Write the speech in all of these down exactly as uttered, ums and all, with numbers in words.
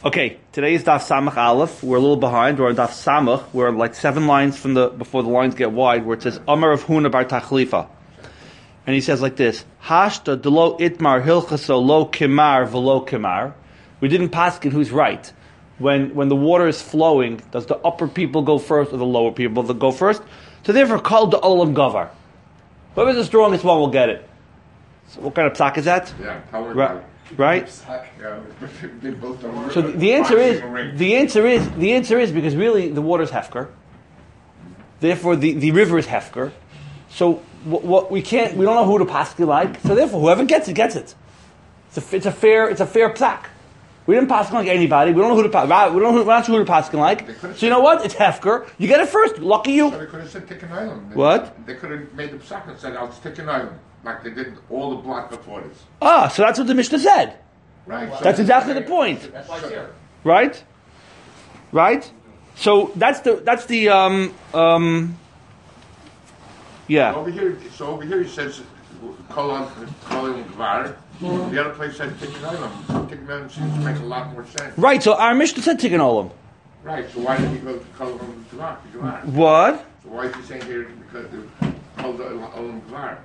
Okay, today is Daf Samach Aleph. We're a little behind. We're on Daf Samach. We're like seven lines from the before the lines get wide, where it says Amar of Huna bar Tachlifa, and he says like this: Hashta delo itmar hilchaso lo kimar velo kimar. We didn't paskin who's right. When when the water is flowing, does the upper people go first or the lower people that go first? So therefore, called the olam gavar. Whoever's the strongest one will get it. So what kind of psak is that? Yeah, power right. Right. Yeah, so the, the answer is the answer is the answer is because really the water is hefker. Therefore, the, the river is hefker. So what, what we can't we don't know who to paskin like. So therefore, whoever gets it gets it. It's a, it's a fair it's a fair psak. We didn't paskin like anybody. We don't know who to paskin. We don't know who, we're not sure who to paskin like. So you know what? It's hefker. You get it first. Lucky you. So they could have said Tikkun Island. What? They could have made the psak and said, "I'll Tikkun Island," like they did all the block before this. Ah, so that's what the Mishnah said. Right. So that's exactly the point. That's why it's here. Right? Right? So that's the that's the um um yeah. Over here, so over here he says Kolam Kolam Gvar. The other place said Tikkun Island. So Tikkun Island seems to make a lot more sense. Right. So our Mishnah said Tikkun Olam. Right. So why did he go to Kolam Gvar? What? So why is he saying here because Kolam Gvar?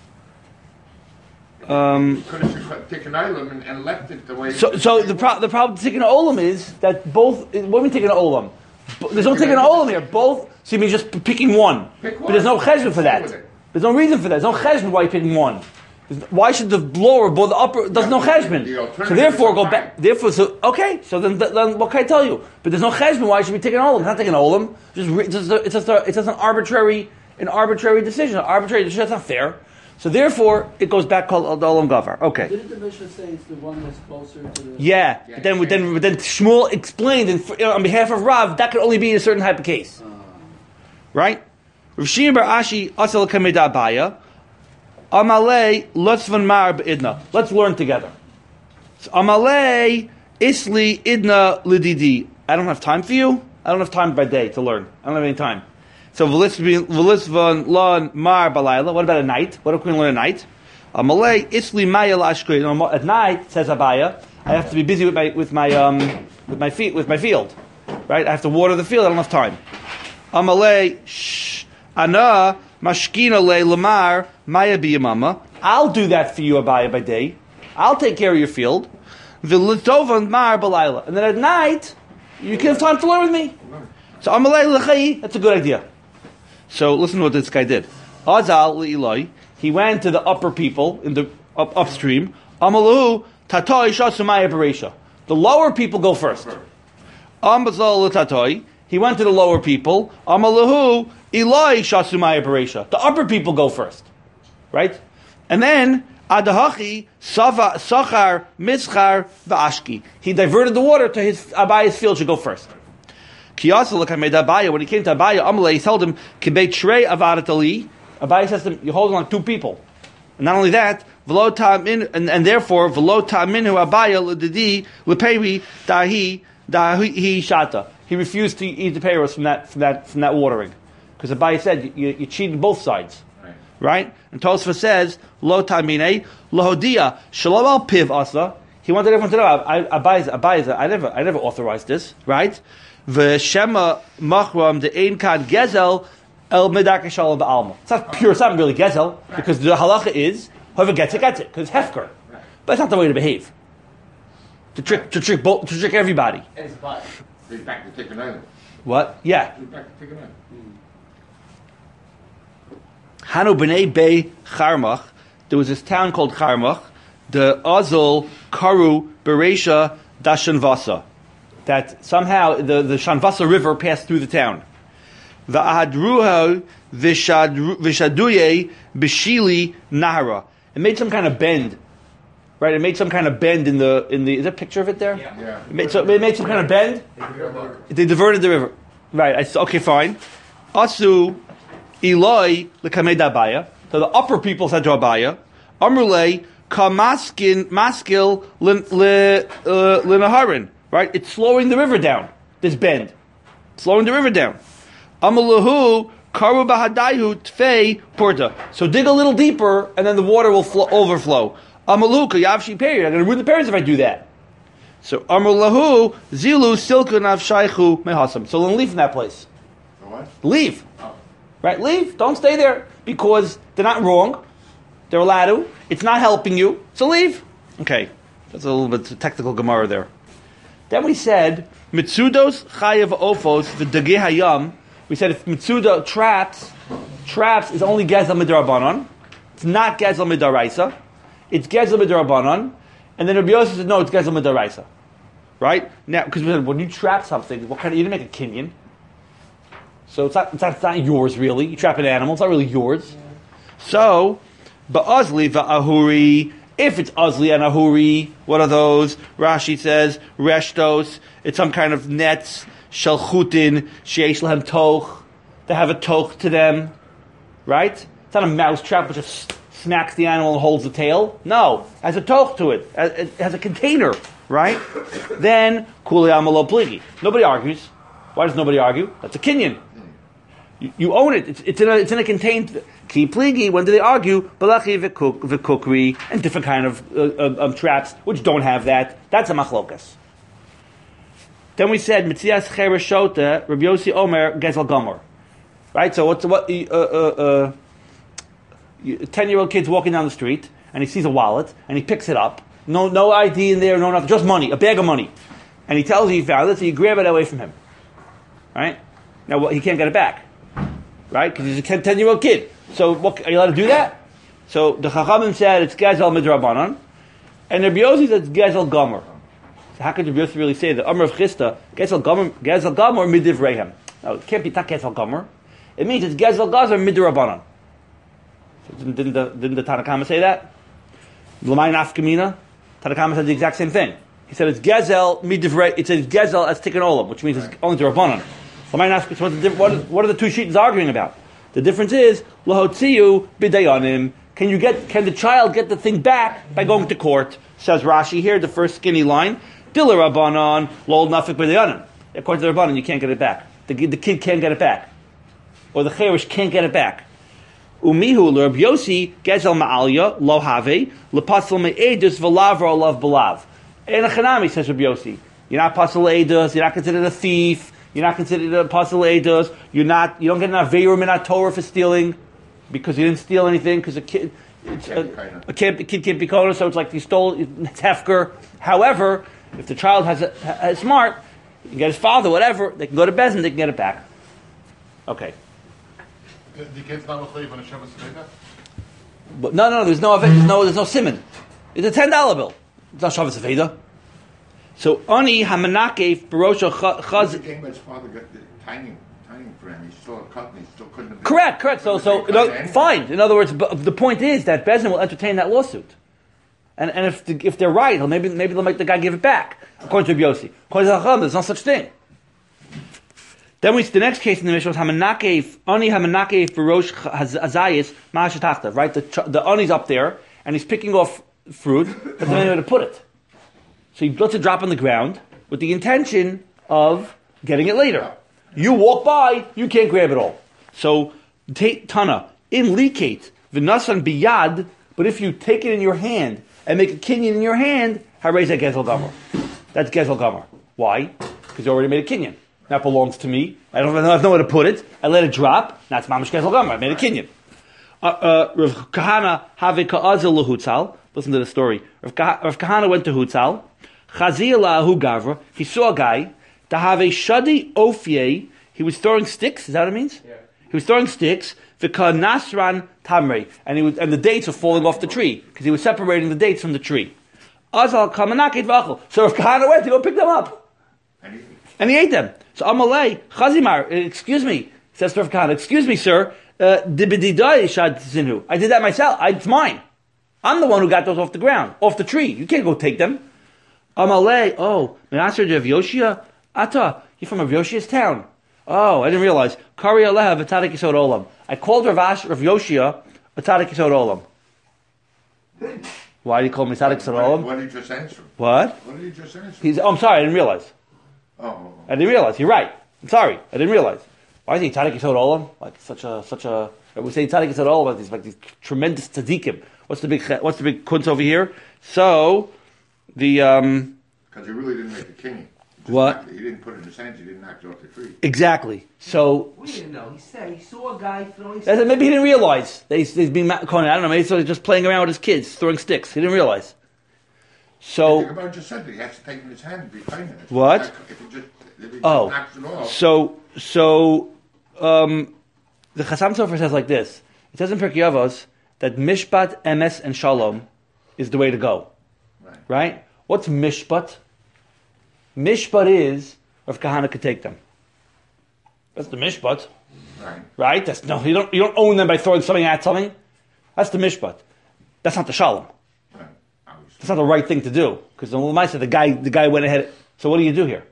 Um, Could have taken Olam and, and left it the way. So, so the pro- the problem with taking an Olam is that both. What do you mean taking an Olam? There's no taking an Olam here. Both. So you mean just picking one? Pick one. But there's no cheshbon for that. There's no reason for that. There's no cheshbon why you're picking one. There's, why should the lower, both the upper? There's no cheshbon. So therefore, go back. Therefore, so okay. So then, then what can I tell you? But there's no cheshbon. Why should we take an Olam? It's not taking an Olam. Just re- it's just a, it's just a, it's just an arbitrary an arbitrary decision. An arbitrary decision. That's not fair. So therefore, it goes back called the Olam Gavar. Okay. Didn't the Mishnah say it's the one that's closer to the... Yeah, yeah but then, but then, but then Shmuel explained in, you know, on behalf of Rav, that could only be in a certain type of case. Uh. Right? Rav Shimon bar Ashi asal kameda abaya. Amalei lutzvan mar b'idna. Let's learn together. So, Amalei isli idna lididi. I don't have time for you. I don't have time by day to learn. I don't have any time. So v'lisvan lan mar balayla. What about a night? What if we learn at night? Amalei isli maya lashkri. At night, says Abaya, I have to be busy with my with my um with my feet with my field, right? I have to water the field. I don't have time. Amalei shh ana mashkina le lamar maya biyamama. I'll do that for you, Abaya, by day. I'll take care of your field. V'litovan mar balayla. And then at night, you can have time to learn with me. So Amalei l'chai. That's a good idea. So listen to what this guy did. Azal le'iloi. He went to the upper people in the up, upstream. Amalu tatoi shasumaya bereisha. The lower people go first. Ambazal tatoi. He went to the lower people. Amalahu iloi shasumaya bereisha. The upper people go first, right? And then adahachi sava sachar mitzchar va'ashki. He diverted the water to his Abaya's field to go first. Kiyasa look, I made Abaya. When he came to Abaya, Amalei, he told him, Kibet Shrei Avaratali. Abaya says to him, you're holding on two people. And not only that, Velo Ta'min, and, and therefore, Velo Ta'minu Abaya L'didi L'peiri Dahi Dahi Shata. He refused to eat the peiros from that from that from that watering. Because Abaya said, you, you're cheating both sides. Right? right? And Tosfos says, Lo Ta'mine, Lohodia, Shalom al Piv Asa. He wanted everyone to know, Abaya, Abaya, I never I never authorized this, right? V'shema machram de ein kan gezel el medaka shalom ba'alma. It's not pure, it's not really gezel, because the halacha is, whoever gets it, gets it, because it's hefker. But it's not the way to behave. To trick, to trick, both, to trick everybody. And it's bad. He's back to Tikkun Island. What? Yeah. He's back to Tikkun Island. Hanu b'nei bei Charmach. There was this town called Charmach. The Azul Karu Bereisha Dashanvasa. That somehow the, the Shanvasa River passed through the town. V'ahadruha v'shaduye b'shili nahara. It made some kind of bend, right? It made some kind of bend in the in the. Is there a picture of it there? Yeah. yeah. It made, so it made some kind of bend. They diverted the river. Right. I, okay, fine. Asu Eloi l'kamed Abaya. So the upper people said to Abaya, Amrulei kamaskin maskil l'naharin. Right? It's slowing the river down. This bend. Slowing the river down. Amalahu karu bahadayu tfei porta. So dig a little deeper, and then the water will flow, overflow. Amaluka yavshi period. I'm going to ruin the parents if I do that. So Amr Lahu Zilu Silku Nav Shaychu Mehasam. So then leave from that place. For what? Leave. Oh. Right? Leave. Don't stay there because they're not wrong. They're allowed to. It's not helping you. So leave. Okay. That's a little bit of technical Gemara there. Then we said Mitsudos Chayav Ofos V'Dageh Hayam. We said if Mitsuda traps traps is only Gezel Midrabanan. It's not Gezel Midaraisa. It's Gezel Midrabanan. And then Rabbi Yosef said, no, it's Gezel Midaraisa. Right? Now, because when you trap something, what kind of, you didn't make a kinyan. So it's not, it's not, it's not yours, really. You trap an animal, it's not really yours. So, Ba'azli va'ahuri, if it's Azli and Ahuri, what are those? Rashi says, Reshtos, it's some kind of nets, Shalchutin, Sheish Lahem Toch, they have a toch to them. Right? It's not a mouse trap which just smacks the animal and holds the tail. No, it has a toch to it. It has a container, right? Then, Kuli Amalo Pligi. Nobody argues. Why does nobody argue? That's a kinyan. You, you own it. It's, it's in a it's in a contained Ki Pligi. When do they argue? Balachi v'kukri and different kind of uh, uh, um, traps which don't have that. That's a machlokas. Then we said Mitzias Chereshota, Rabbi Yossi Omer Gezel Gomer. Right. So what's what? Uh, uh, uh, A ten-year-old kid's walking down the street, and he sees a wallet, and he picks it up. No no I D in there, no nothing, just money, a bag of money. And he tells you he found it, so you grab it away from him. Right? Now, well, he can't get it back. Right? Because he's a ten-year-old kid. So, what, are you allowed to do that? So, the Chachamim said it's Gezel Midrabanan, and Rabbi Yossi said it's Gezel Gomer. So how could Rabbi Yossi really say that? Amr of Chisda, Gezel Gomer, Gezel Gomer Midivrehem. No, it can't be Tak Gezel Gomer. It means it's Gezel Gomer Midrabanan. So didn't, didn't the didn't the Tanakama say that? L'may nafkamina. Tanakama said the exact same thing. He said it's gezel midivrei. It says gezel as tikkun olam, which means it's only to rabbanon. L'may nafkamina. What's the what, what are the two sheets arguing about? The difference is lahotziu bidayanim. Can you get? Can the child get the thing back by going to court? Says Rashi here, the first skinny line. Dila rabbanon lol nafik bidayanim. According to the rabbanon, you can't get it back. The, the kid can't get it back, or the cherish can't get it back. Umihu l'Rab Yossi gezel ma'alya lo have lepasel me'edus v'lav or olav b'lav. In a chanami, says Rab Yossi, you're not pasel edus, you're not considered a thief, you're not considered a pasel edus, you're not, you don't get an aveir minat Torah for stealing because you didn't steal anything because a kid, it's a, a, kid, a kid can't be kona, so it's like you stole, it's hefker. However, if the child has a, has smart, you can get his father, whatever, they can go to Bezin, they can get it back. Okay. The kid's not with on a Shabbos Seder? But no, no, there's no, there's no, there's no simon. It's a ten dollar bill. It's not Shabbos Aveda. So ani hamanake barosha chaz. The game his father got the timing, timing for him. He's still a cut, and he still couldn't have. Correct, correct. So, so no, fine. In other words, the point is that Bezin will entertain that lawsuit, and and if the, if they're right, maybe maybe they'll make the guy give it back. According to Yossi, according to Chacham, there's no such thing. Then we the next case in the Mishnah was Hamanakef, Ani Hamanakef Barosh Azayis Ma'ashatachta, right? The the Ani's up there and he's picking off fruit, but there's nowhere to put it. So he lets it drop on the ground with the intention of getting it later. You walk by, you can't grab it all. So take Tana, in Likate, V'nasan Biyad, but if you take it in your hand and make a kinyan in your hand, Hareza Gezel Gomer. That's Gezel Gomer. Why? Because you already made a kinyan. That belongs to me. I don't have nowhere to put it. I let it drop. That's mamish gezel gomer. I made a kinyan. Uh, uh, Rav Kahana have ka'azel lehutzal. Listen to the story. Rav, Kah- Rav Kahana went to Hutzal. Chazila hu gavra. He saw a guy. To have a shadi ofye. He was throwing sticks. Is that what it means? Yeah. He was throwing sticks. V'ka nasran tamrei. And he was, and the dates were falling off the tree because he was separating the dates from the tree. Azal kamanakit v'achol. So Rav Kahana went to go pick them up. And he ate them. So Amalei, Chazimar, excuse me, says Rav Kahana, excuse me, sir, uh, I did that myself. I, it's mine. I'm the one who got those off the ground, off the tree. You can't go take them. Amalei, oh, Menasher de Rav Yoshia, Ata, you're from Rav Yoshia's town. Oh, I didn't realize. Kari Aleha v'tadik yisod olam. I called Rav Ash, Rav Yoshia, v'tadik yisod olam. Why did he call me v'tadik yisod olam? What did you just answer? What? What did you just answer? He's, oh, I'm sorry, I didn't realize. Oh. I didn't realize. You're right. I'm sorry. I didn't realize. Why is he Tzadik Yisod Olam? Like such a such a. We say Tzadik Yisod Olam about these like these tremendous tzaddikim. What's the big What's the big kunz over here? So the um, Because he really didn't make the king. Just What? knocked it. He didn't put it in his hands. He didn't knock it off the tree. Exactly. So We didn't know. He said he saw a guy throwing. that's it. Maybe he didn't realize they, he's being ma- Conan. I don't know. Maybe he was just playing around with his kids, throwing sticks. He didn't realize. The So Gemara just said that he has to take it in his hand and be playing it. What? If he just, if he just Oh. knocks it off. so so um, the Chasam Sofer says like this. It says in Pirkei Avos that Mishpat, Emes, and Shalom is the way to go. Right. Right? What's Mishpat? Mishpat is if Kahana could take them. That's the Mishpat. Right. Right? That's no, you don't you don't own them by throwing something at something. That's the mishpat. That's not the shalom. Right. Obviously. That's not the right thing to do. Because the Lamaisa, the guy the guy went ahead. So what do you do here?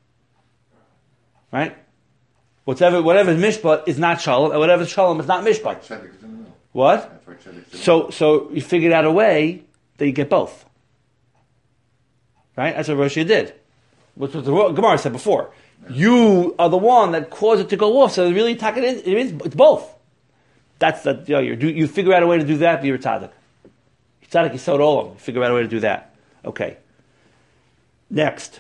Right? Whatever whatever is mishpat is not shalom, and whatever is shalom is not mishpat. Tzedek is in the middle. What? That's why tzedek is in the So so you figured out a way that you get both. Right? That's what Roshia did. Which was the Gemara said before. You are the one that caused it to go off, so it really tack it in. It is, it's both. That's that. You know, you you figure out a way to do that. You're a tzaddik. Tzaddik is so all You figure out a way to do that. Okay. Next,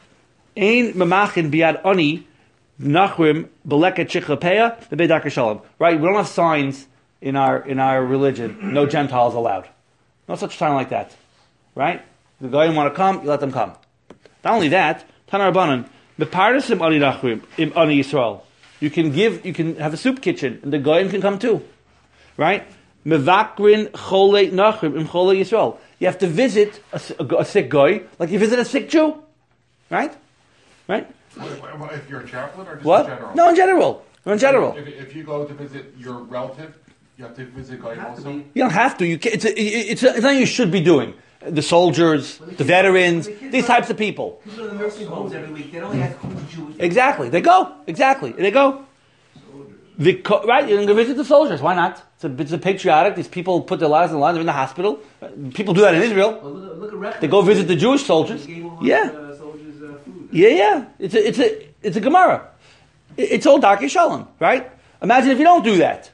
ein memachin biad ani nachrim beleket shichlapeya bebedak shalom. Right. We don't have signs in our in our religion. No Gentiles allowed. No such sign like that. Right. The guy want to come, you let them come. Not only that, Tanar Rabbanan. Bepardasim ani nachrim im ani Yisrael. You can give, you can have a soup kitchen, and the goyim can come too, right? Mevakrin chole nachrim im chole Yisrael. You have to visit a, a, a sick guy, like you visit a sick Jew, right? Right? What, what, if you're a chaplain or just What? in general? No, in general. In general, If, if you go to visit your relative, you have to visit Goyim Have to also? be. you don't have to. You can, it's a, it's a, it's something you should be doing. The soldiers, the veterans, these types of people. People in the nursing homes every week. They don't ask who's Jewish. Exactly. They go. Exactly. They go. The, co- right, you can go visit the soldiers. Why not? It's a, it's a patriotic. These people put their lives on the line. They're in the hospital. People do that in Israel. Oh, look, at- look at records. They go visit the Jewish soldiers. They gave them Yeah, uh, soldiers uh, food. yeah, yeah. It's a, it's a, it's a Gemara. It- It's all Darkei Shalom, right? Imagine if you don't do that.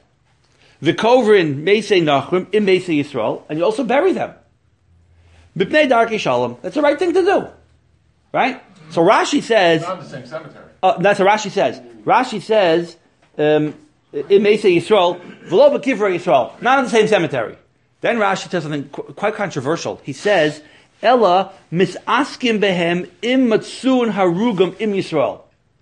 V'kovrin meisei nachrim in meisei Yisrael, and you also bury them. B'pnei Darkei Shalom. That's the right thing to do, right? So Rashi says. Not in the same cemetery. Uh, that's what Rashi says. Rashi says, um, in Meisei Yisrael, v'lo b'kivrei Yisrael, not in the same cemetery. Then Rashi says something qu- quite controversial. He says, Ella misaskim behem im matsun harugam im Yisrael.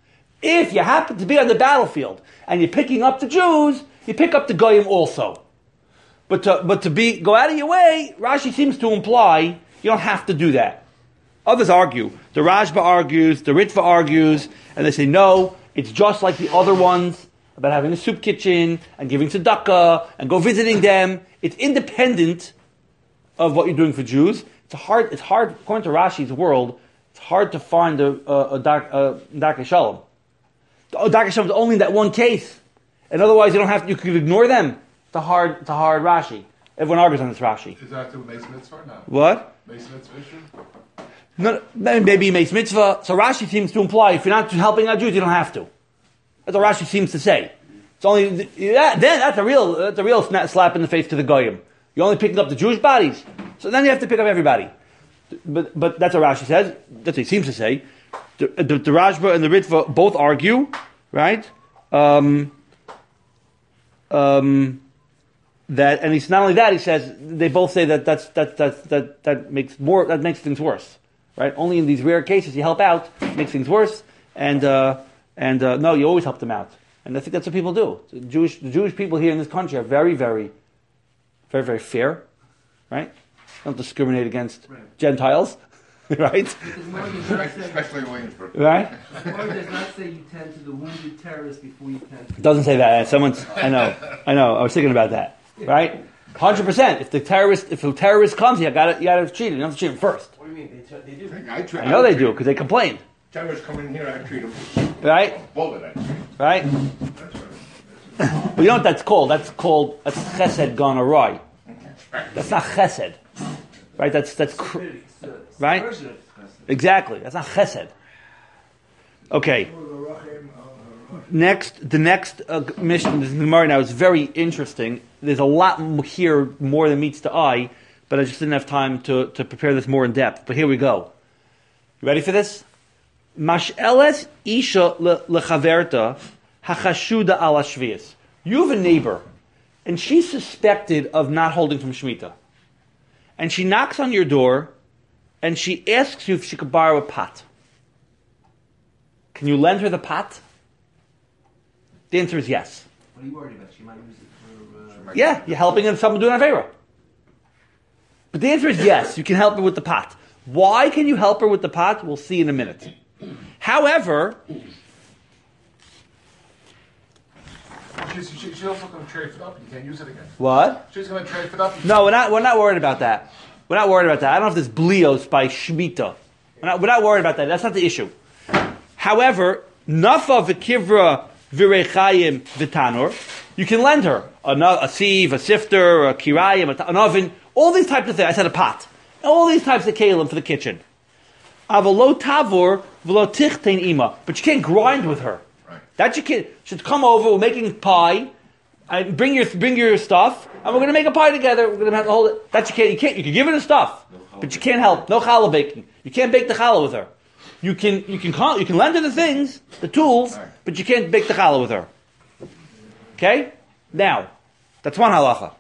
If you happen to be on the battlefield and you're picking up the Jews, you pick up the Goyim also. But to, but to be go out of your way, Rashi seems to imply you don't have to do that. Others argue. The Rashba argues, the Ritva argues, and they say no, it's just like the other ones about having a soup kitchen and giving tzedakah and go visiting them. It's independent of what you're doing for Jews. It's hard. It's hard. According to Rashi's world, it's hard to find a a, a, dark, a Darkei Shalom. The Darkei Shalom is only in that one case, and otherwise you don't have. You could ignore them. It's a hard. It's a hard Rashi. Everyone argues on this Rashi. Is that the Mace Mitzvah or not? What? Mace Mitzvah issue? No, maybe he makes mitzvah. So Rashi seems to imply if you're not helping out Jews, you don't have to. That's what Rashi seems to say. It's only yeah, then that's a real that's a real snap, slap in the face to the goyim. You're only picking up the Jewish bodies, so then you have to pick up everybody. But but that's what Rashi says. That's what he seems to say. The, the, the Rashba and the Ritva both argue, right? Um, um, that and it's not only that he says they both say that that's that that that that makes more that makes things worse. Right? Only in these rare cases you help out, makes things worse, and uh, and uh, no, you always help them out, and I think that's what people do. The Jewish, the Jewish people here in this country are very, very, very, very fair, right? Don't discriminate against Right. Gentiles, right? Because more than not say, Especially in Williamsburg. Right? more does not say you tend to the wounded terrorist before you tend to. It doesn't say that. Someone's. I know. I know. I was thinking about that. Right? Hundred percent. If the terrorist, if a terrorist comes, you got to you got to treat him. You have to treat him first. What do you mean? They, they do. I, treat, I know they treat- do because they complained. Terrorists come in here, I treat them. Right? Bullet, I treat 'em. Right? That's right. But you know what that's called? That's called that's chesed gone awry. That's not chesed, right? That's that's cr- It's, uh, it's Right? the version of this. exactly. That's not chesed. Okay. Next, the next uh, mission, this Gemara now is very interesting. There's a lot m- here more than meets the eye, but I just didn't have time to, to prepare this more in depth. But here we go. You ready for this? Masheles isha lechaverta hachashuda ala shvius. You have a neighbor, and she's suspected of not holding from Shemitah. And she knocks on your door, and she asks you if she could borrow a pot. Can you lend her the pot? The answer is yes. What are you worried about? She might use it for... Uh... Yeah, you're helping someone do an Avera. But the answer is yes, you can help her with the pot. Why can you help her with the pot? We'll see in a minute. However... She's, she, she's also going to trade it up. You can't use it again. What? She's going to trade it up. No, we're not, we're not worried about that. We're not worried about that. I don't know if there's blios by Shemitah. We're not, we're not worried about that. That's not the issue. However, nafa v'kivra v'rechayim v'tanor, you can lend her a, a sieve, a sifter, a kirayim, an oven, all these types of things. I said a pot. All these types of kalim for the kitchen. Avalo tavor v'lo tichtein ima. But you can't grind with her. Right. That you can't. Should come over. We're making pie. And bring your bring your stuff, and we're going to make a pie together. We're going to have to hold it. That you can't. You can't. You can give her the stuff, but you can't help. No challah baking. You can't bake the challah with her. You can. You can call. You can lend her the things, the tools, Right. but you can't bake the challah with her. Okay. Now, that's one halacha.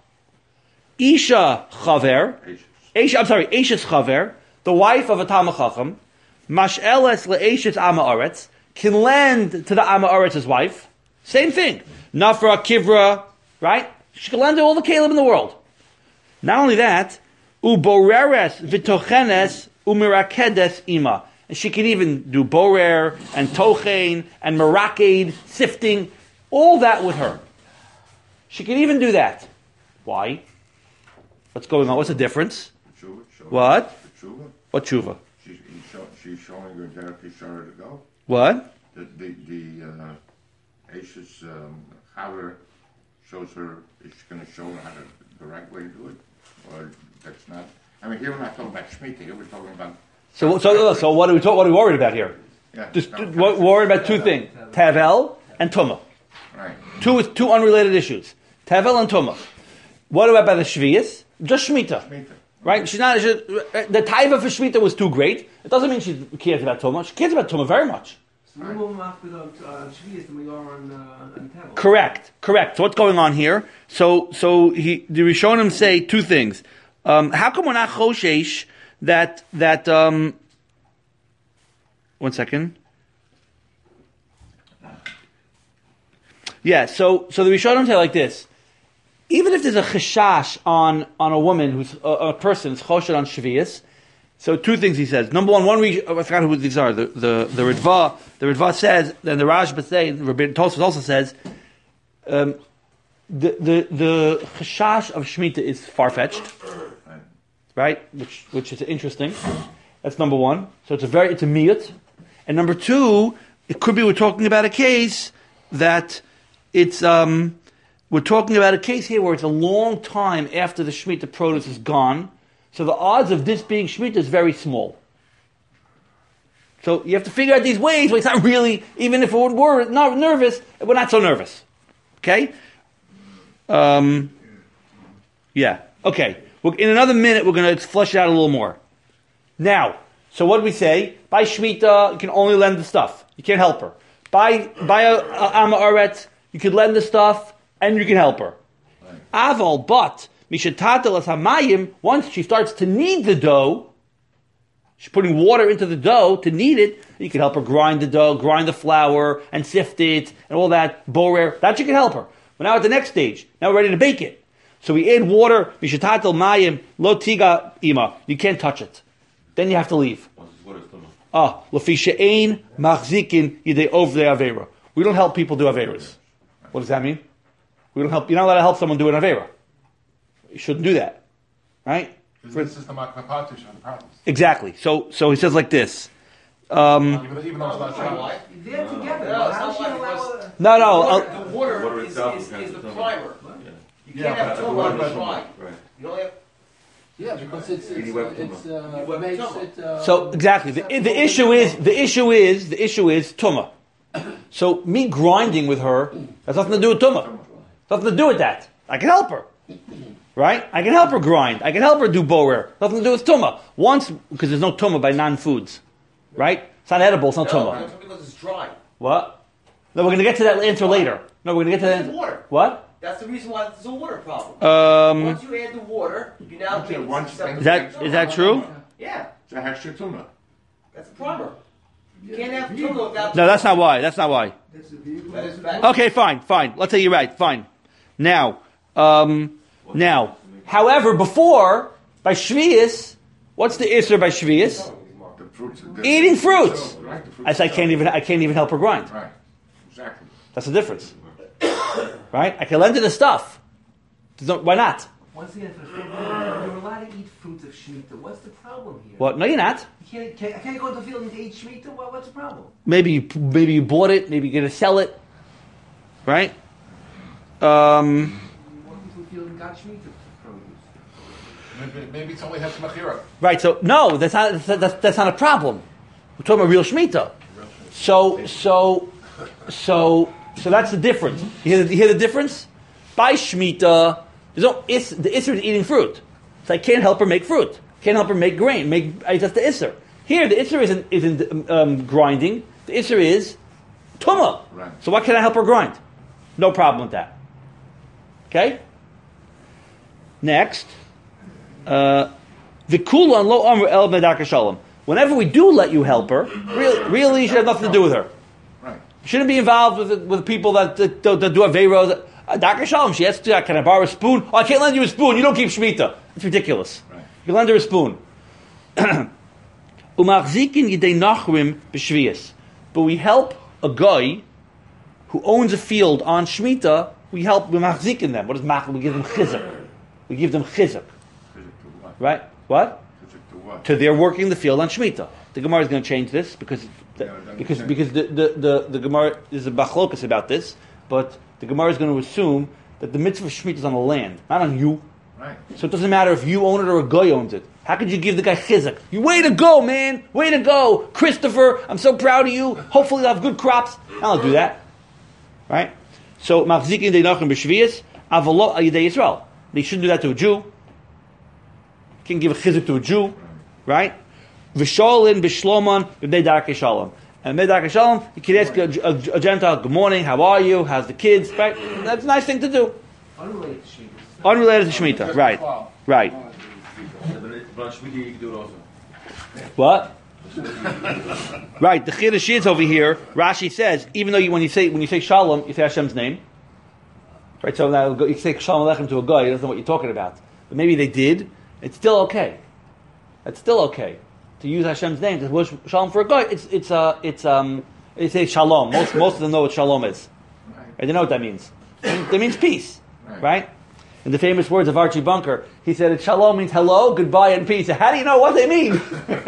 Isha chaver. Isha. I'm sorry. Isha's chaver, the wife of a Talmid Chacham, masheles le'eshes ama aretz, can lend to the ama aretz's wife. Same thing. Nafra, kivra, right? She can lend to all the kalim in the world. Not only that, uboreres v'tochenes umirakedes ima. And she can even do borer and tochen and meraked, sifting, all that with her. She can even do that. Why? What's going on? What's the difference? Tshuva, show What? the tshuva. What tshuva? She's, he's show, she's showing her therapy shower to go. What? The the, the uh, Aisha's um, Chaver shows her. Is she going to show her how to the right way to do it, or that's not? I mean, here we're not talking about Shemitah. Here we're talking about. So, so, so what are we talk, What are we worried about here? Yeah. Just no, we're worried about two things: Tavel and Tumah. Right. Two two unrelated issues: Tavel and Tumah. What about the Shvius? Just Shemitah. Shemitah. Right? She's not. She, the taiva for Shemitah was too great. It doesn't mean she cares about Tumah. She cares about Tumah very much. So we're more mafkid on uh, Shvius than we are on, uh, on Tevel. Correct. Correct. So what's going on here? So so he the Rishonim say two things. Um, how come we're not choshesh that that um, one second. Yeah. So so the Rishonim say like this. Even if there's a cheshash on, on a woman who's a, a person who's choshed on Shvius, so two things he says. Number one, one reason, I forgot who these are. The the the Ritva, the Ritva says, and the Rashba say, Rabbi Tosfos also says, um, the the the cheshash of Shemitah is far fetched, right? Which which is interesting. That's number one. So it's a very it's a miyut. And number two, it could be we're talking about a case that it's um. We're talking about a case here where it's a long time after the Shemitah produce is gone, so the odds of this being Shemitah is very small. So you have to figure out these ways where it's not really, even if we're not nervous, we're not so nervous. Okay? Um, yeah. Okay. Well, in another minute, we're going to flesh it out a little more. Now, so what do we say? By Shemitah, you can only lend the stuff. You can't help her. By, by a, a Ama Aretz, you can lend the stuff, and you can help her. Right. Aval, but mishatatelas hamayim. Once she starts to knead the dough, she's putting water into the dough to knead it. You can help her grind the dough, grind the flour, and sift it, and all that borer. That you can help her. But now at the next stage, now we're ready to bake it. So we add water. Mishatatel mayim lo tiga ima. You can't touch it. Then you have to leave. Ah, lafi she'ein machzikin yidei ovdei avera. We don't help people do averas. What does that mean? We don't help. You're not allowed to help someone do an avera. You shouldn't do that, right? For, this is the makapatish of the problems. exactly. So, so he says like this. Um, Even, even though it's not true. They're together. No, it's How not should like allow because- a... no, no. Water, Uh, the water, Water is, itself is, is is the kind of primer. You Yeah, can't have but too the much water- dry. Right. You don't have. Yeah, because it's it's, Any web it's uh, Web makes tumah. it. Uh, so exactly. The, the issue is the issue is the issue is tumah. So me grinding with her has nothing to do with tumah. Nothing to do with that. I can help her, right? I can help her grind. I can help her do borer. Nothing to do with tumah. Once because there's no tumah by non-foods. right? It's not edible. It's not No, tumah. it's because it's dry. What? No, we're going to get to that answer later. No, we're going to get to It's that. water. What? That's the reason why there's a water problem. Um, Once you add the water, you now Okay, make once- separate- is that is that true? Yeah, It's a hechsher tuna. that's a problem. You can't have tuna without. No, that's not why. That's not why. That's a vehicle. That is fact. Okay, fine, fine. Let's say you're right. Fine. Now, um, now, however, before by Shvius, what's the issur by Shvius? The fruits. The, Eating fruits. Right, the fruits. I say I can't even I can't even help her grind. Right, exactly. That's the difference, right? I can lend her the stuff. There's no- Why not? Once again, for the you're allowed to eat fruits of Shemitah. What's the problem here? What? No, you're not. You can't, can't, I can't go to the field and eat Shemitah? What, what's the problem? Maybe you maybe you bought it. Maybe you're gonna sell it, right? Um, You walk into the field and got Shemitah produce. Maybe, maybe it's only has machira. right. So no, that's not that's, that's, that's not a problem. We're talking about real shemitah. So so so so that's the difference. You hear the, you hear the difference? By shemitah, there's no is the isser is eating fruit. So I can't help her make fruit. Can't help her make grain. Make I, that's the isser. Here the isser isn't isn't um, grinding. The isser is tumah. Right. So what can I help her grind? No problem with that. Okay. Next, uh, v'kulan lo amru el medaka shalom. Whenever we do let you help her, really, really, you should have nothing to do with her. Right. You shouldn't be involved with with people that that, that, that do averos. Uh, Daka shalom. She asks, "Can I borrow a spoon?" Oh, I can't lend you a spoon. You don't keep shemitah. It's ridiculous. Right. You lend her a spoon. Umachzikin yidei nachrim b'shvius. But we help a guy who owns a field on shemitah. We help we machzikin them. What is mach? We give them chizuk. We give them chizuk. Physic to what? Right? What? Physic to what? To their working the field on shemitah. The Gemara is going to change this because the, Yeah, it because doesn't because the, the, the, the Gemara is a bachlokas about this, but the Gemara is going to assume that the mitzvah of shemitah is on the land, not on you. Right. So it doesn't matter if you own it or a guy owns it. How could you give the guy chizuk? You way to go, man! Way to go, Christopher! I'm so proud of you. Hopefully, you'll have good crops. I'll do that, right? So machzikin deinachim b'shvius avalo ayidei Yisrael. They shouldn't do that to a Jew. Can't give a chizuk to a Jew, right? V'sholin b'shloman b'bnei darkei shalom. And b'nei darkei shalom, you can ask a, a, a Gentile, "Good morning, how are you? How's the kids?" Right? That's a nice thing to do. Unrelated to Shemitah. Unrelated to shemitah, right? Right. What? Right. The chiddush is over here. Rashi says, even though you, when you say when you say shalom, you say Hashem's name. Right. So now you say shalom aleichem to a guy, he doesn't know what you're talking about. But maybe they did. It's still okay. It's still okay to use Hashem's name to wish shalom for a guy. It's it's uh it's um they say shalom. Most most of them know what shalom is. Right? They know what that means. That means peace. Right. Right? In the famous words of Archie Bunker, he said, "Shalom means hello, goodbye, and peace." How do you know what they mean?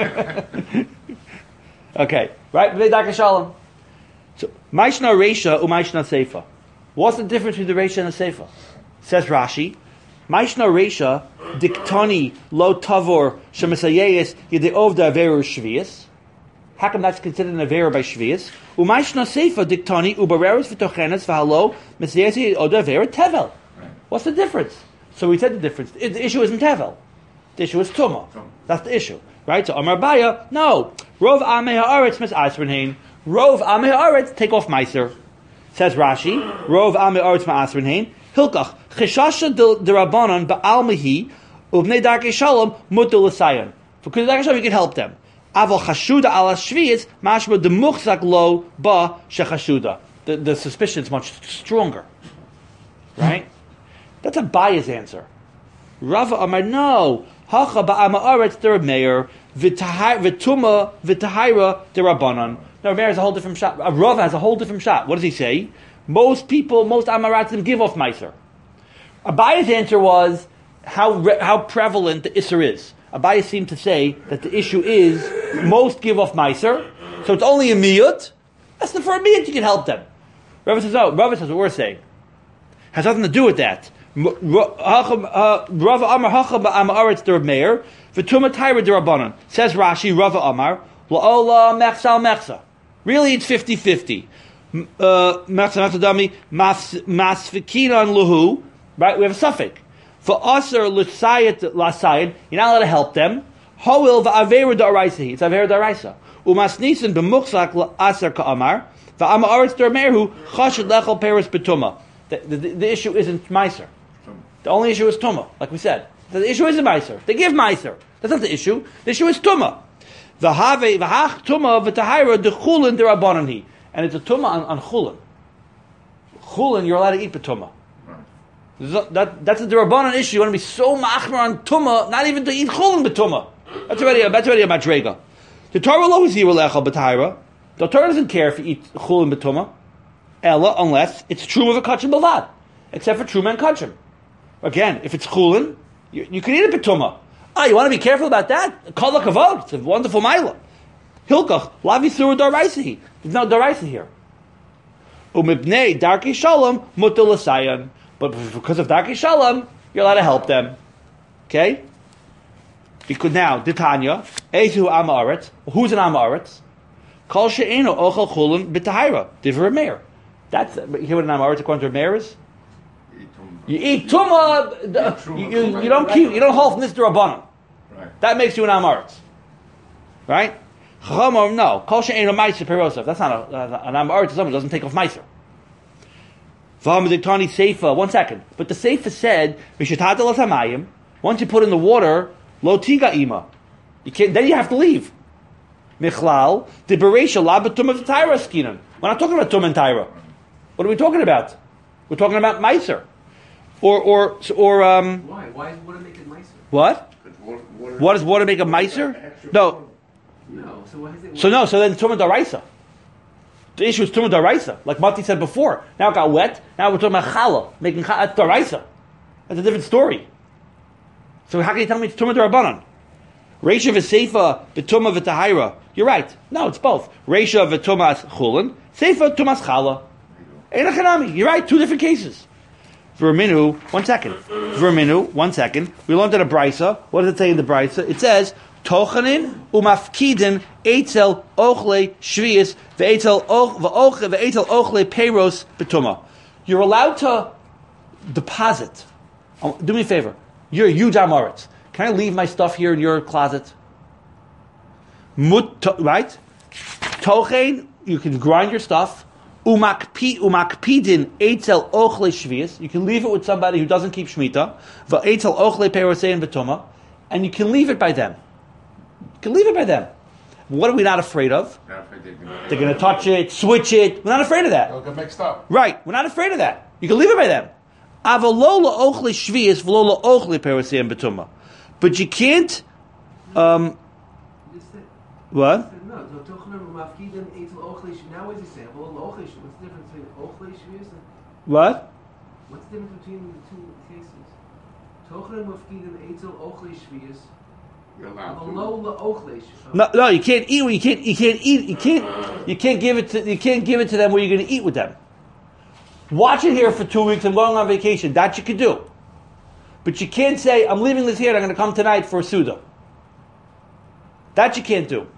Okay, right? V'daka shalom. So, Maishna Reisha u'Maishna Seifa. What's the difference between the Reisha and the Seifa? Says Rashi, Maishna Reisha diktani lo tavor shemisayes yedei da averu shvius. How come that's considered an averu by shvius? U'Maishna Seifa diktani u'bareres v'tochenes v'halo misayes yedei da averu tevel. What's the difference? So we said the difference. The the issue isn't tevel. The issue is tumah. That's the issue. Right? So Amar Baya, no. Rov Amei Haaretz mis Asrin Rov Amei Haaretz, take off Meiser. Says Rashi, Rov Amei Haaretz mis Asrin Hain. Hilkach, Cheshasha de Rabbanon Ba'al Mehi, Ubnei Darkei Shalom, Mutu L'Sayon. For Kudu Darkei Shalom, you can help them. Aval Chashuda ala Shvi'itz, Mashma de Muchzak lo ba Shechashuda. The the suspicion is much stronger. Right? That's a biased answer. Rava Amar, no. Hacha ba'ama aretz the Rameir, v'tuma v'tahira the Rabbanon. Now Rameir has a whole different shot. Rav has a whole different shot. What does he say? Most people, most Amaratzim give off Meiser. Abaya's answer was how re- how prevalent the Isser is. Abaya seemed to say that the issue is most give off Meiser, so it's only a miyut. That's the for a miyut you can help them. Rav says no. Rav says what we're saying has nothing to do with that. Rav Amar Hacham Amar Aretz der Meir v'Tuma Tyra der Rabbanon. Says Rashi, Rav Amar La'ola Mechsal Mechsa. Really, it's fifty-fifty. Mechsa Mechsa Dami Masfikinan Luhu. Right, we have a suffix. For Aser L'Sayit L'Sayid, you're not allowed to help them. Hoil v'Avera Da'araisa. It's Avera Da'araisa. Umasnisin b'muchzak la'aser ka'amar. V'ama aretz dermehu chashid lechol peros b'tuma. The, the, the issue isn't meiser. The only issue is tuma, like we said. The issue isn't meiser. They give meiser. That's not the issue. The issue is tuma. V'have v'hach tuma v'tahira d'chulin d'rabbanani. And it's a tuma on, on chulin. Chulin, you're allowed to eat b'tuma. That, that's a d'rabbanan issue. You want to be so machmer on tuma, not even to eat chulin b'tuma. That's already, that's already a madrega. The Torah will always eat lechol b'tahira. The Torah doesn't care if you eat chulin b'tuma, ella, unless it's truma v'kachim b'vad, except for truma and kachim. Again, if it's chulin, you, you can eat it b'tuma. Ah, you want to be careful about that? Kol hakavod, it's a wonderful mila. Hilkach, lavi suru daraisa. There's no daraisa here. Umibnei darkei shalom mutal l'sayan. But because of darkei shalom, you're allowed to help them. Okay? Because now, Ditanya, Ezu Amaretz, who's an Amaretz? Kol she'eno ochel chulin b'tahira, divrei meir. That's, you hear what an Amaretz according to Meir is? You eat tuma, you, you, you don't keep, you don't hold from this d'rabbanan. Right. That makes you an Amaretz. Right? Chachamim, no. Kol she'eno meiser perosov. That's not a, an Amaretz, someone who doesn't take off meiser. V'hamadiktani seifa, one second. But the seifa said, V'shetata l'tamayim, once you put in the water, lo tiga ima. You can't, then you have to leave. Michlal, the bereisha la b'tum of Tyra skinan. We're not talking about tum and Tyra. What are we talking about? We're talking about meiser. Or, or, or, um... Why? Why is water make it meiser? What? Water, water, what does water make a meiser? No. No, so why is it... So no, so then tum and daraisa. The issue is tum and daraisa. Like Mati said before. Now it got wet, now we're talking about challah, making challah daraisa. That's a different story. So how can you tell me it's tum and darabanan? Reisha v'seifa v'tuma v'tahira. You're right. No, it's both. Reisha v'tumas chulin, seifa tumas challah. Einachanami. You're right. Two different cases. Verminu, one second. Verminu, one second. We learned in a brisa. What does it say in the brisa? It says, Tochanin umafkidin eitzel ochle shvius ve'etzel ve'etzel ochle peiros betuma. You're allowed to deposit. Um, do me a favor. You're a huge Amaretz. Can I leave my stuff here in your closet? Mut, to, right? Tochain, you can grind your stuff. Umakpi, umakpidin eitzel ochle shvius. You can leave it with somebody who doesn't keep shmita. Ve'etzel ochle peirosein betuma. And you can leave it by them. You can leave it by them. What are we not afraid of? They're going to touch it, switch it. We're not afraid of that. They'll get mixed up. Right. We're not afraid of that. You can leave it by them. Avalola ochle shvius v'lola ochle peirosein betuma. But you can't. Um, what? No, so Tochanim umafkidin eitzel ochle. Now what does he say? What's the difference between ochle shvius and... What? What's the difference between the two cases? Tochanim umafkidin eitzel ochle shvius. You're allowed to. Lola ochle. No, no, you can't eat. You can't. You can't eat. You can't. You can't give it to. You can't give it to them where you're going to eat with them. Watch it here for two weeks. I'm going on vacation. That you can do, but you can't say I'm leaving this here. And I'm going to come tonight for a suda. That you can't do. Do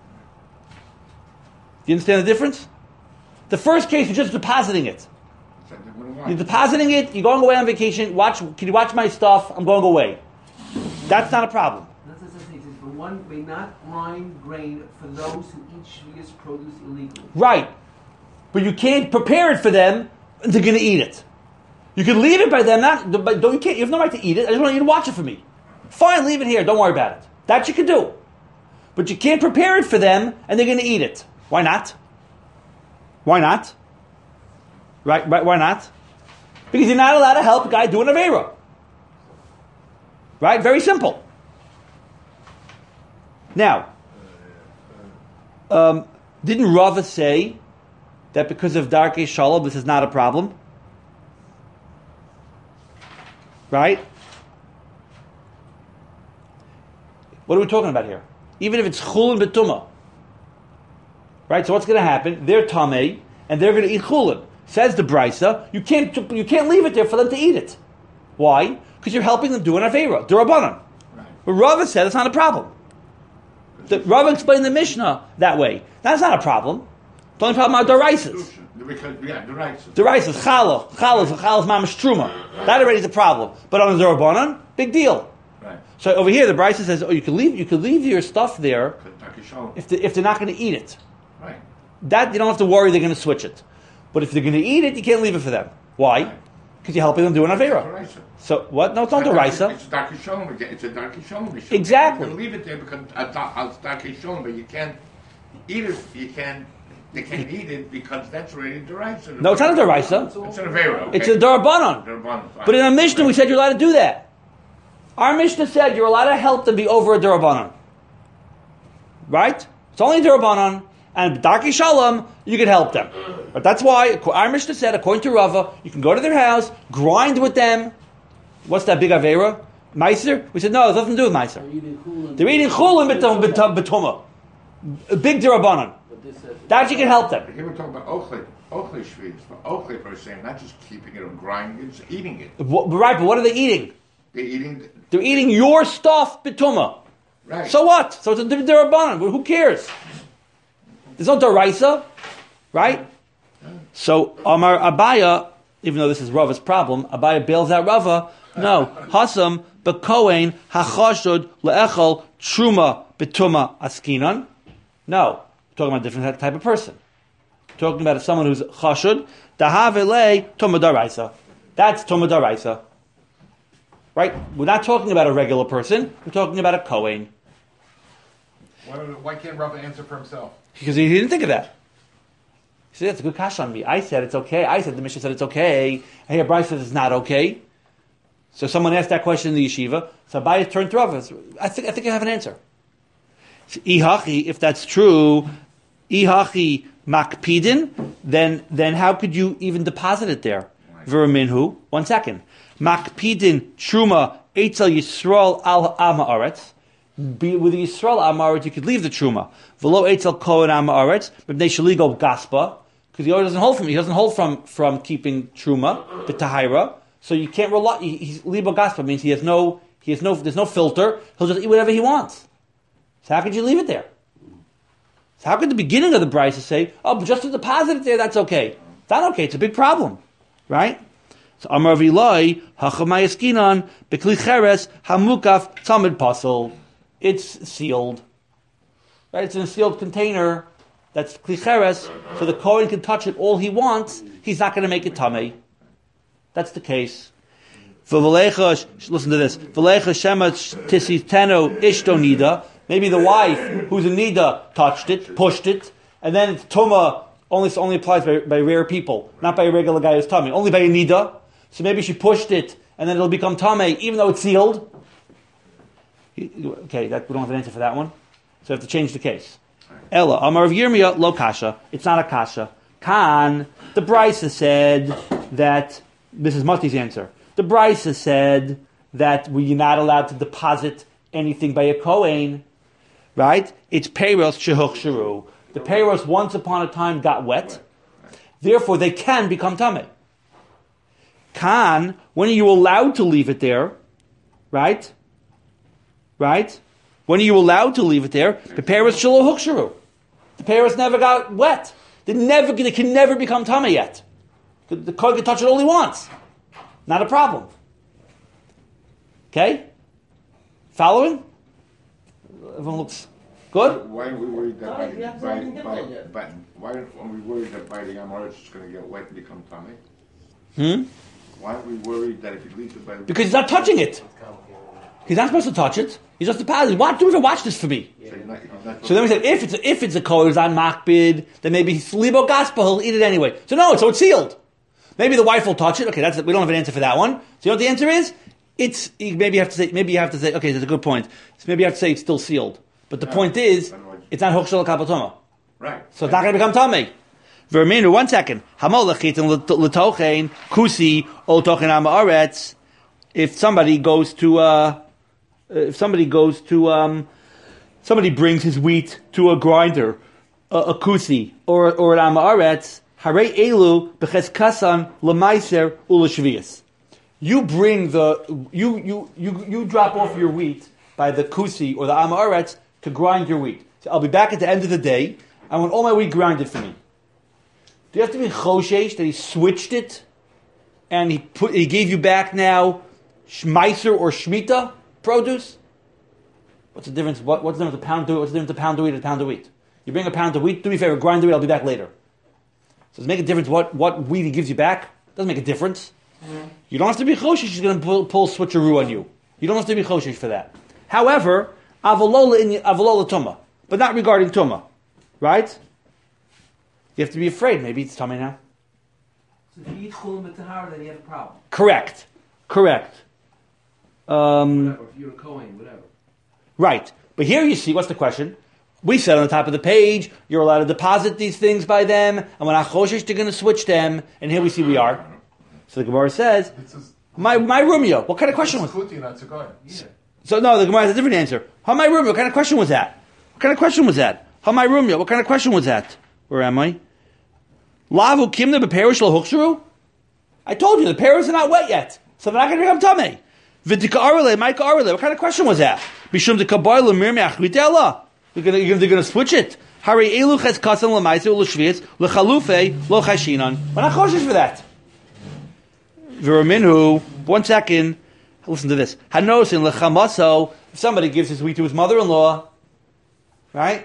you understand the difference? The first case, you're just depositing it. You're depositing it. You're going away on vacation. Watch. Can you watch my stuff? I'm going away. That's not a problem. That's what it says. For one, may not grind grain for those who eat shvius produce illegally. Right. But you can't prepare it for them, and they're going to eat it. You can leave it by them, not, but don't, you can't, you have no right to eat it. I just want you to watch it for me. Fine, leave it here. Don't worry about it. That you can do. But you can't prepare it for them, and they're going to eat it. Why not? Why not? Right, right, why not? Because you're not allowed to help a guy do an Aveira. Right? Very simple. Now, um, didn't Rava say that because of Darkei Shalom this is not a problem? Right? What are we talking about here? Even if it's chulin betuma. Right? So what's going to happen? They're tamei, and they're going to eat chulin. Says the Brisa, you can't you can't leave it there for them to eat it. Why? Because you're helping them do an Aveira, Durabanan. Right. But Rava said it's not a problem. The, Rava explained the Mishnah that way. That's not a problem. The only problem are Daraisas. Because, yeah, Daraisas. Daraisas, Challah. Challah, Challah's mamash truma. That already is a problem. But on the Durabanan, big deal. Right. So over here, the Brisa says, oh, you can leave, you can leave your stuff there Kentucky Shalom. if, the, if they're not going to eat it. Right. That you don't have to worry they're going to switch it. But if they're going to eat it, you can't leave it for them. Why? Because you're helping them do an Avera. Deraisa. So what? No, it's not the It's Raisa. a Darky Shalom again. It's a Darky Shalom issue. Exactly. You can leave it there because uh, it's Darky Shalom, but you can't eat it. You can't. They can't eat it because that's already Deraisa. No, it's not a Deraisa. It's an Avera. Okay? It's a Darabanan. Derabanan, fine. But in our Mishnah, we said you're allowed to do that. Our Mishnah said you're allowed to help them be over a Darabanan. Right? It's only a Darabanan. And Darki Shalom, you can help them. But that's why our Mishnah said, according to Rava, you can go to their house, grind with them. What's that big Avera? Meiser? We said, no, it has nothing to do with Meiser. They're eating chulin b'tumah. A big Darabanan. That you can help them. Here we're talking about Oakley. Oakley Shvius. But Oakley per se, not just keeping it or grinding it, it's eating it. What, right, but what are they eating? They're eating. They're eating your stuff b'tumah. Right. So what? So it's a Darabanan. Who cares? There's no Daraisa, right? So Amar Abaya, even though this is Rava's problem, Abaya bails out Rava. No, Hasam b'kohen hachashud leechol truma b'tuma askinan. No, we're talking about a different type of person. We're talking about someone who's chashud dahavele tuma daraisa. That's tuma daraisa, right? We're not talking about a regular person. We're talking about a kohen. Why, why can't Rava answer for himself? Because he didn't think of that. He said, that's a good kasha on me. I said it's okay. I said the Mishnah said it's okay. And here Bryce says it's not okay. So someone asked that question in the yeshiva. So Abaye turned to Rav. I think I think I have an answer. Ihachi, if that's true, Ihachi makpidin, then then how could you even deposit it there? V'raminhu. One second. Makpidin truma etzel Yisrael al ha'aretz. Be, with the Yisrael Amaret, you could leave the truma. V'lo etzel kohen Amaret, but they shaligo gaspa, because he doesn't hold from he doesn't hold from from keeping truma b'tahira. So you can't rely. He, he's libo gaspa means he has no he has no there's no filter. He'll just eat whatever he wants. So how could you leave it there? So how could the beginning of the Bryce say, oh, but just to deposit it there, that's okay? It's not okay. It's a big problem, right? So Amar Vilai hachamayaskinan bekli cheres hamukaf tamid pasol. It's sealed. Right? It's in a sealed container that's klicheres, so the Kohen can touch it all he wants. He's not going to make it tamei. That's the case. Listen to this. Maybe the wife, who's a nida, touched it, pushed it, and then it's tuma only only applies by, by rare people, not by a regular guy who's tamei, only by a nida. So maybe she pushed it, and then it'll become tamei, even though it's sealed. Okay, that, we don't have an answer for that one. So we have to change the case. Ella, Amar of Yirmiyah, lo kasha. It's not a kasha. Kan, the Brisa said that, this is Mati's answer. The Brisa said that we're not allowed to deposit anything by a Kohen, right? It's peiros shehuchsharu. The peiros once upon a time got wet. Therefore, they can become tamei. Kan, when are you allowed to leave it there? Right? Right? When are you allowed to leave it there? The peiros shelo huksharu. The peiros never got wet. They never, they can never become tamei yet. The Kohen can touch it all he wants. Not a problem. Okay? Following? Everyone looks good? Why are we worried that by, Oh, yeah, by, something by, different, by, why are we worried that by the Amaretz it's going to get wet and become tamei? Hmm? Why are we worried that if he leaves it by Because he's not touching it. He's not supposed to touch it. He's just depositing. Watch, do watch this for me. So, he's not, he's not So then we said, if it's a, if it's a kohen who's on makbid, then maybe he's libo gospel, he'll eat it anyway. So no, so it's sealed. Maybe the wife will touch it. Okay, that's we don't have an answer for that one. So you know what the answer is? It's maybe you have to say maybe you have to say okay, that's a good point. So maybe you have to say it's still sealed. But the Yeah. point is, it's not hokshel kapatoma. Right. So it's not going to become tamei. Verminu, one second. Hamolachit and letochein kusi o tochen amaretz. If somebody goes to uh, if somebody goes to um, somebody brings his wheat to a grinder, a, a kusi or or an amaretz. Harei elu b'ches kasan lemaiser ulashvius. You bring the you you you you drop off your wheat by the kusi or the amaretz to grind your wheat. So I'll be back at the end of the day. I want all my wheat grinded for me. Do you have to be choshesh that he switched it and he put he gave you back now shmeiser or shmita? produce. What's the difference? What, what's the difference? A pound to what's the difference? A pound to wheat and a pound of wheat. You bring a pound of wheat. Do me a favor, grind the wheat. I'll be back later. So does it make a difference what what wheat he gives you back? Doesn't make a difference. Mm-hmm. You don't have to be choshesh. She's going to pull, pull switcheroo on you. You don't have to be choshesh for that. However, avalola in avalola tuma, but not regarding tuma, right? You have to be afraid. Maybe it's tummy now. So if you eat chulin b'tahara, then you have a problem. Correct. Correct. Um, Whatever, if you're a Kohen, whatever. Right. But here you see, what's the question? We said on the top of the page, you're allowed to deposit these things by them, and when achoshesh, they're going to switch them, and here we see we are. So the Gemara says, my my rumya. What kind of question was that? Yeah. So no, the Gemara has a different answer. How my rumya? What kind of question was that? What kind of question was that? How my rumya? What kind of question was that? Where am I? Lavu kimna beperish lo huksuru? I told you the pears are not wet yet, so they're not going to become tummy. V'dika arele, Micah arele. What kind of question was that? Bishum de kabar lo mirmi achritela. You're going to they're going to switch it. Hari elu ches kasam lemaisa u'l'shvius l'chalufe lo chashinan. We're not cautious for that. V'raminhu. One second. Listen to this. Hanosin l'chamaso. If somebody gives his wheat to his mother-in-law, right?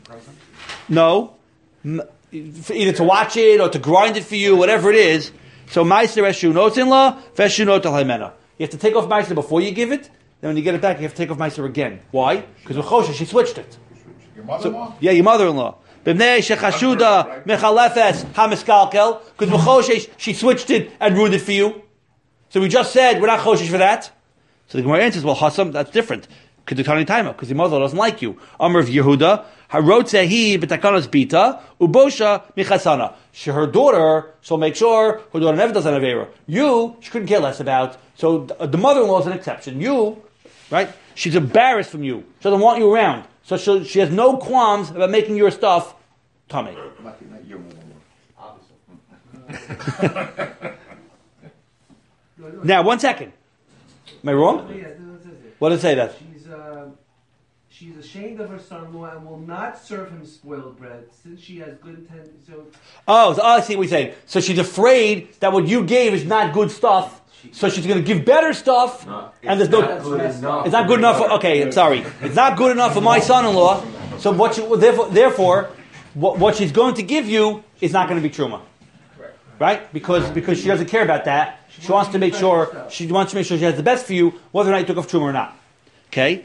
No. Either to watch it or to grind it for you, whatever it is. So meiser eshu notin la veshu notal haimena. You have to take off meiser before you give it. Then when you get it back, you have to take off meiser again. Why? Because with choshesh, she switched it. Your mother-in-law? So, yeah, your mother-in-law. B'nei shechashuda mechalefes hamiskalkel. Because with choshesh, she switched it and ruined it for you. So we just said we're not choshesh for that. So the Gemara answers, well, Hassam, that's different. Kedutani taima, because your mother doesn't like you. Amr of Yehuda, harotzehi b'takanas bita ubosha michasana. She, her daughter, she'll make sure her daughter never does an avera. You, she couldn't care less about. So the, the mother-in-law is an exception. You, right? She's embarrassed from you. She doesn't want you around. So she she has no qualms about making your stuff tummy. Now, one second. Am I wrong? Yeah, that's it. What did it say that? She's uh, she's ashamed of her son-in-law and will not serve him spoiled bread since she has good intent. So Oh, so, oh, I see what you're saying. So she's afraid that what you gave is not good stuff. So she's going to give better stuff, No, and there's no. not good enough. It's not good enough. For, okay, I'm sorry. It's not good enough for my son-in-law. So what? She, therefore, therefore what, what she's going to give you is not going to be truma, right? Because because she doesn't care about that. She wants to make sure she wants to make sure she has the best for you, whether or not you took off truma or not. Okay.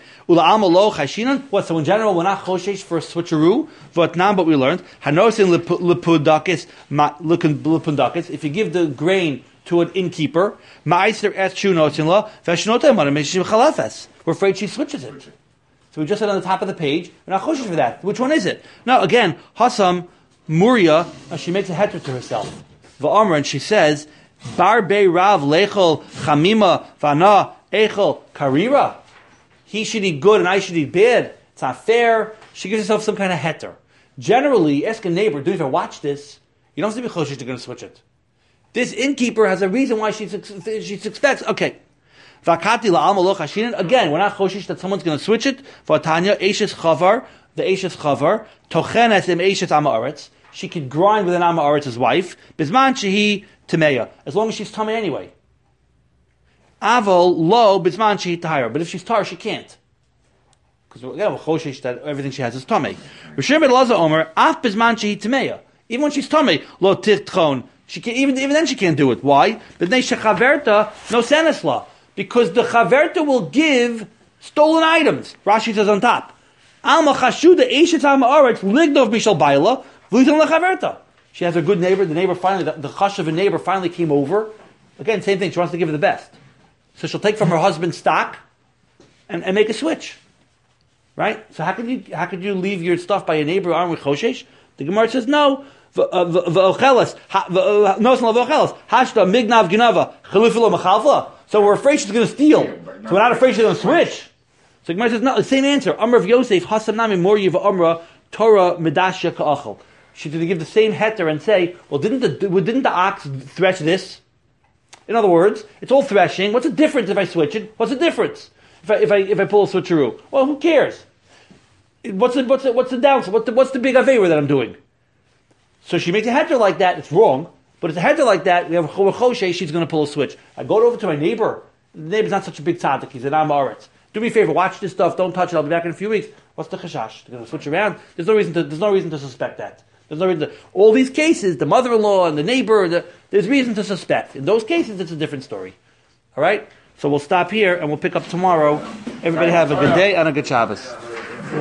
What? So in general, we're not choshesh for a switcheroo. V'atnam, but we learned hanosin lepundakis lepundakis. If you give the grain to an innkeeper, ma'aser es chunotin v'shnotem we're afraid she switches it. So we just said on the top of the page, we're not choshesh for that. Which one is it? No, again, Hassam Muria. She makes a heter to herself. V'amr, and she says, Bar be rav lechol chamima vana echol karira. He should eat good and I should eat bad. It's not fair. She gives herself some kind of heter. Generally, ask a neighbor, do you ever watch this? You don't have to be choshesh to going to switch it. This innkeeper has a reason why she she expects. Okay. Vakati la'alma lo chashinin. Again, we're not choshesh that someone's going to switch it. Vatanya eishes chavar, the eishes chavar, tochenes im eishes amaretz. She could grind with an amaretz's wife. Bisman shehi tameya, as long as she's tamei anyway. Aval lo bisman shehi tahira, but if she's tar, she can't. Because again, we're choshesh that everything she has is tamei. Rishim Elazar Omer af bisman shehi tameya. Even when she's tamei, lo tichtchon. She can even even then she can't do it. Why? B'nei shechaverta no senesla. Because the chaverta will give stolen items. Rashi says on top. Alma chashuda eishet ha'ma'aretz lignov mishal baila v'litan lechaverta. She has a good neighbor. The neighbor finally, the, the chash of a neighbor finally came over. Again, same thing. She wants to give her the best. So she'll take from her husband's stock and, and make a switch. Right? So how could you how could you leave your stuff by a neighbor armed with choshesh? The Gemara says no. V'ochelas nosan v'ochelas hashta mignav ginava chalufilo machalfa. So we're afraid she's going to steal. So we're not afraid she's going to switch. So Gemara says no. The same answer. Amr of Yosef Hasan Nami Mor Yiva Amra Torah Medashya Ka'achal. She's going to give the same heter and say, well, didn't the didn't the ox thresh this? In other words, it's all threshing. What's the difference if I switch it? What's the difference if I if I if I pull a switcheroo? Well, who cares? What's the what's the, what's the downside? What's the what's the big avera that I'm doing? So she makes a heter like that. It's wrong, but it's a heter like that. We have choshesh. She's going to pull a switch. I go over to my neighbor. The neighbor's not such a big tzaddik. He's an amaretz. Do me a favor, watch this stuff. Don't touch it. I'll be back in a few weeks. What's the chashash? They're going to switch around. There's no reason to. There's no reason to suspect that. There's no reason to. All these cases, the mother-in-law and the neighbor, the, there's reason to suspect. In those cases, it's a different story. All right. So we'll stop here and we'll pick up tomorrow. Everybody have a good day and a good Shabbos.